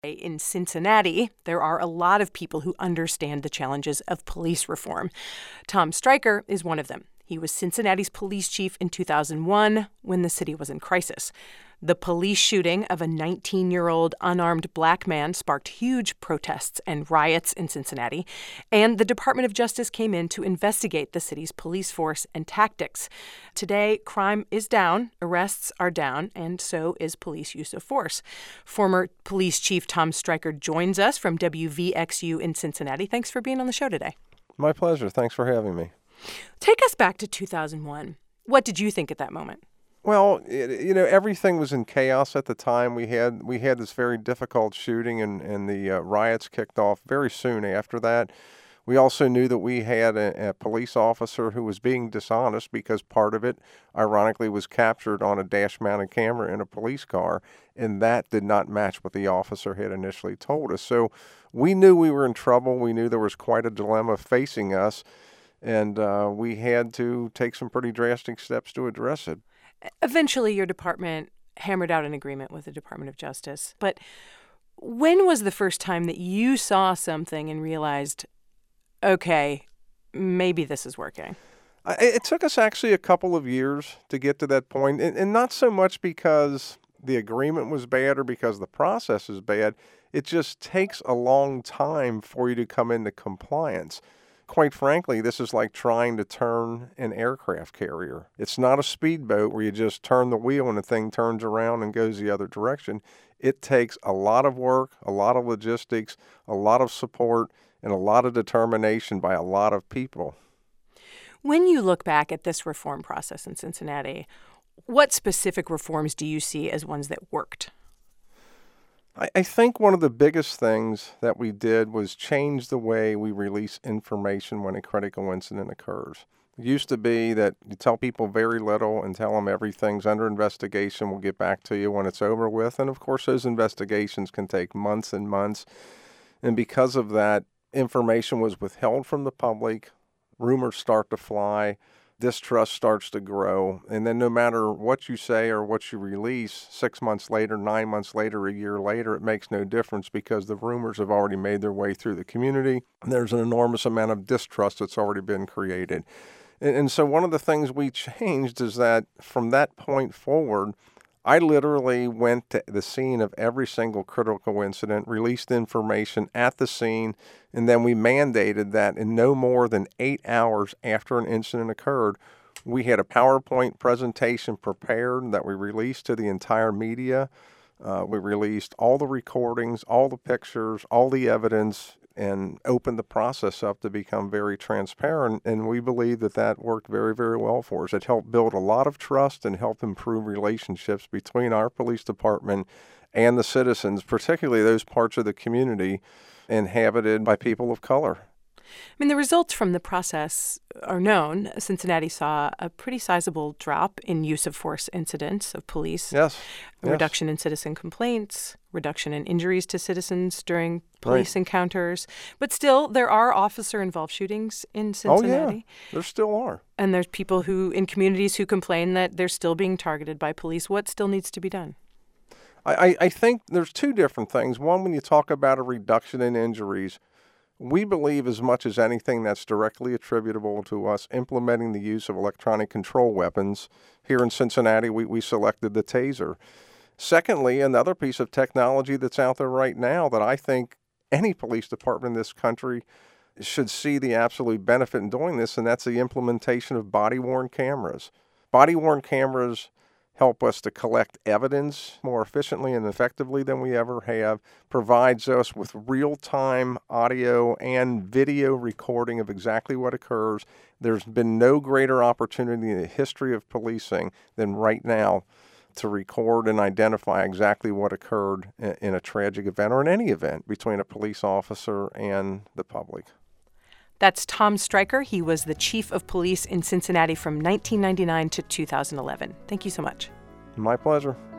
In Cincinnati, there are a lot of people who understand the challenges of police reform. Tom Stryker is one of them. He was Cincinnati's police chief in 2001 when the city was in crisis. The police shooting of a 19-year-old unarmed black man sparked huge protests and riots in Cincinnati, and the Department of Justice came in to investigate the city's police force and tactics. Today, crime is down, arrests are down, and so is police use of force. Former police chief Tom Stryker joins us from WVXU in Cincinnati. Thanks for being on the show today. My pleasure. Thanks for having me. Take us back to 2001. What did you think at that moment? Well, everything was in chaos at the time. We had this very difficult shooting, and the riots kicked off very soon after that. We also knew that we had a police officer who was being dishonest because part of it, ironically, was captured on a dash-mounted camera in a police car, and that did not match what the officer had initially told us. So we knew we were in trouble. We knew there was quite a dilemma facing us, and we had to take some pretty drastic steps to address it. Eventually, your department hammered out an agreement with the Department of Justice. But when was the first time that you saw something and realized, okay, maybe this is working? It took us actually a couple of years to get to that point, and not so much because the agreement was bad or because the process is bad. It just takes a long time for you to come into compliance. Quite frankly, this is like trying to turn an aircraft carrier. It's not a speedboat where you just turn the wheel and the thing turns around and goes the other direction. It takes a lot of work, a lot of logistics, a lot of support, and a lot of determination by a lot of people. When you look back at this reform process in Cincinnati, what specific reforms do you see as ones that worked? I think one of the biggest things that we did was change the way we release information when a critical incident occurs. It used to be that you tell people very little and tell them everything's under investigation. We'll get back to you when it's over with. And, of course, those investigations can take months and months. And because of that, information was withheld from the public. Rumors start to fly. Distrust starts to grow. And then no matter what you say or what you release, 6 months later, 9 months later, a year later, it makes no difference because the rumors have already made their way through the community. And there's an enormous amount of distrust that's already been created. And so one of the things we changed is that from that point forward, I literally went to the scene of every single critical incident, released information at the scene, and then we mandated that in no more than 8 hours after an incident occurred, we had a PowerPoint presentation prepared that we released to the entire media. We released all the recordings, all the pictures, all the evidence, and opened the process up to become very transparent. And we believe that that worked very, very well for us. It helped build a lot of trust and helped improve relationships between our police department and the citizens, particularly those parts of the community inhabited by people of color. I mean, the results from the process are known. Cincinnati saw a pretty sizable drop in use of force incidents of police. Yes. A reduction in citizen complaints, reduction in injuries to citizens during police encounters. But still, there are officer-involved shootings in Cincinnati. Oh, yeah. There still are. And there's people who, in communities, who complain that they're still being targeted by police. What still needs to be done? I think there's two different things. One, when you talk about a reduction in injuries, we believe as much as anything that's directly attributable to us implementing the use of electronic control weapons. Here in Cincinnati, we selected the Taser. Secondly, another piece of technology that's out there right now that I think any police department in this country should see the absolute benefit in doing this, and that's the implementation of body-worn cameras. Body-worn cameras help us to collect evidence more efficiently and effectively than we ever have, provides us with real-time audio and video recording of exactly what occurs. There's been no greater opportunity in the history of policing than right now to record and identify exactly what occurred in a tragic event or in any event between a police officer and the public. That's Tom Stryker. He was the chief of police in Cincinnati from 1999 to 2011. Thank you so much. My pleasure.